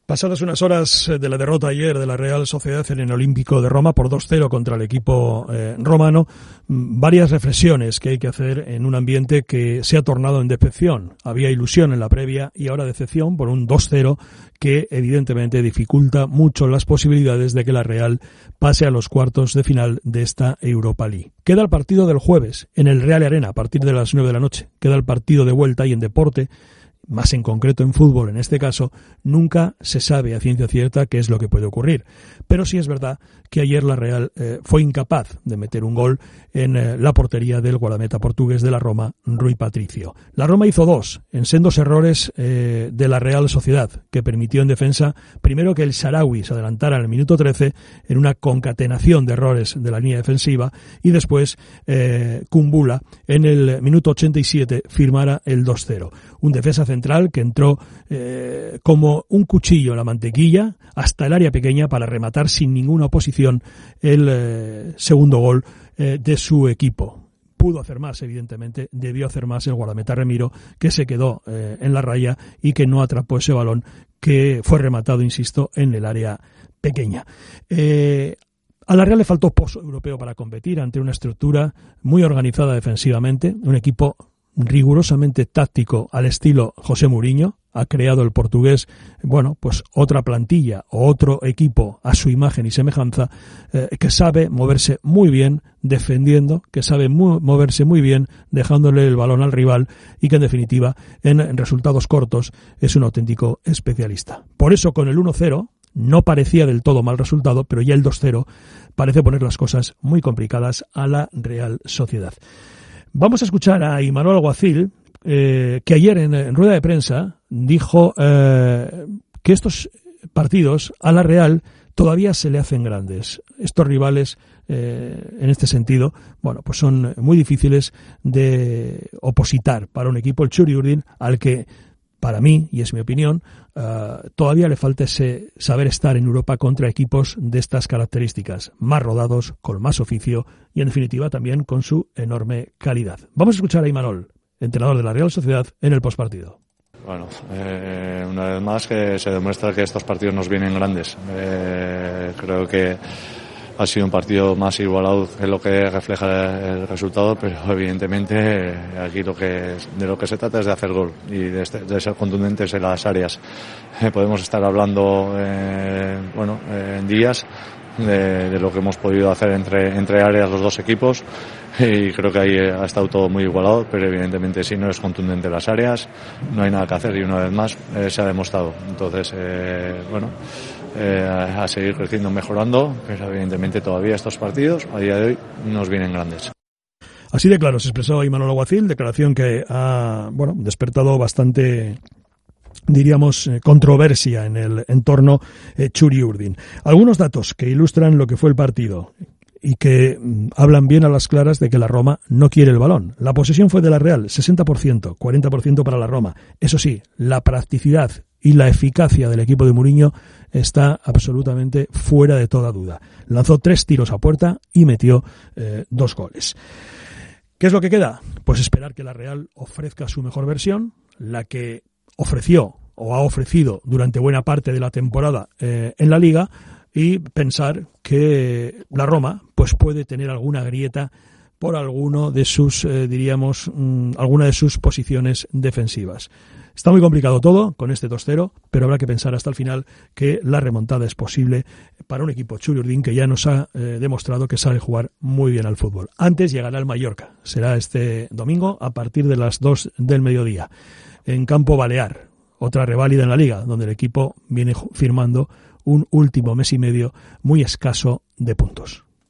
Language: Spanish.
Pasadas unas horas de la derrota ayer de la Real Sociedad en el Olímpico de Roma por 2-0 contra el equipo romano, varias reflexiones que hay que hacer en un ambiente que se ha tornado en decepción. Había ilusión en la previa y ahora decepción por un 2-0 que evidentemente dificulta mucho las posibilidades de que la Real pase a los cuartos de final de esta Europa League. Queda el partido del jueves en el Real Arena a partir de las 9 de la noche. Queda el partido de vuelta y en deporte, más en concreto en fútbol en este caso, nunca se sabe a ciencia cierta qué es lo que puede ocurrir. Pero sí es verdad que ayer la Real fue incapaz de meter un gol en la portería del guardameta portugués de la Roma, Rui Patricio. La Roma hizo dos en sendos errores de la Real Sociedad, que permitió en defensa primero que el Shaarawy se adelantara en el minuto 13 en una concatenación de errores de la línea defensiva y después Kumbula en el minuto 87 firmara el 2-0. Un defensa central que entró como un cuchillo en la mantequilla hasta el área pequeña para rematar sin ninguna oposición el segundo gol de su equipo. Pudo hacer más, evidentemente, debió hacer más el guardameta Remiro, que se quedó en la raya y que no atrapó ese balón que fue rematado, insisto, en el área pequeña. A la Real le faltó pozo europeo para competir ante una estructura muy organizada defensivamente, un equipo rigurosamente táctico al estilo José Mourinho. Ha creado el portugués, pues otra plantilla o otro equipo a su imagen y semejanza, que sabe moverse muy bien defendiendo, que sabe moverse muy bien dejándole el balón al rival y que en definitiva en resultados cortos es un auténtico especialista. Por eso con el 1-0 no parecía del todo mal resultado, pero ya el 2-0 parece poner las cosas muy complicadas a la Real Sociedad. Vamos a escuchar a Imanol Alguacil, que ayer en rueda de prensa dijo que estos partidos a la Real todavía se le hacen grandes. Estos rivales, en este sentido, pues son muy difíciles de opositar para un equipo, el Txuri Urdin, al que, para mí, y es mi opinión, todavía le falta ese saber estar en Europa contra equipos de estas características, más rodados, con más oficio y, en definitiva, también con su enorme calidad. Vamos a escuchar a Imanol, entrenador de la Real Sociedad, en el postpartido. Bueno, una vez más que se demuestra que estos partidos nos vienen grandes. Creo que ha sido un partido más igualado que lo que refleja el resultado, pero evidentemente aquí de lo que se trata es de hacer gol y de ser contundentes en las áreas. Podemos estar hablando en días de lo que hemos podido hacer entre áreas los dos equipos, y creo que ahí ha estado todo muy igualado, pero evidentemente si no es contundente en las áreas no hay nada que hacer, y una vez más se ha demostrado. Entonces a seguir creciendo, mejorando, pero evidentemente todavía estos partidos a día de hoy nos vienen grandes. Así de claro se expresó Imanol Alguacil, declaración que ha despertado bastante, diríamos, controversia en el entorno Txuri Urdin. Algunos datos que ilustran lo que fue el partido y que hablan bien a las claras de que la Roma no quiere el balón. La posesión fue de la Real, 60%, 40% para la Roma. Eso sí, la practicidad y la eficacia del equipo de Mourinho está absolutamente fuera de toda duda. Lanzó 3 tiros a puerta y metió 2 goles. ¿Qué es lo que queda? Pues esperar que la Real ofrezca su mejor versión, la que ofreció o ha ofrecido durante buena parte de la temporada en la Liga, y pensar que la Roma pues puede tener alguna grieta por alguno de sus, alguna de sus posiciones defensivas. Está muy complicado todo con este 2-0, pero habrá que pensar hasta el final que la remontada es posible para un equipo Txuri Urdin que ya nos ha demostrado que sabe jugar muy bien al fútbol. Antes llegará el Mallorca, será este domingo a partir de las 2 del mediodía, en Campo Balear, otra reválida en la Liga, donde el equipo viene firmando un último mes y medio muy escaso de puntos.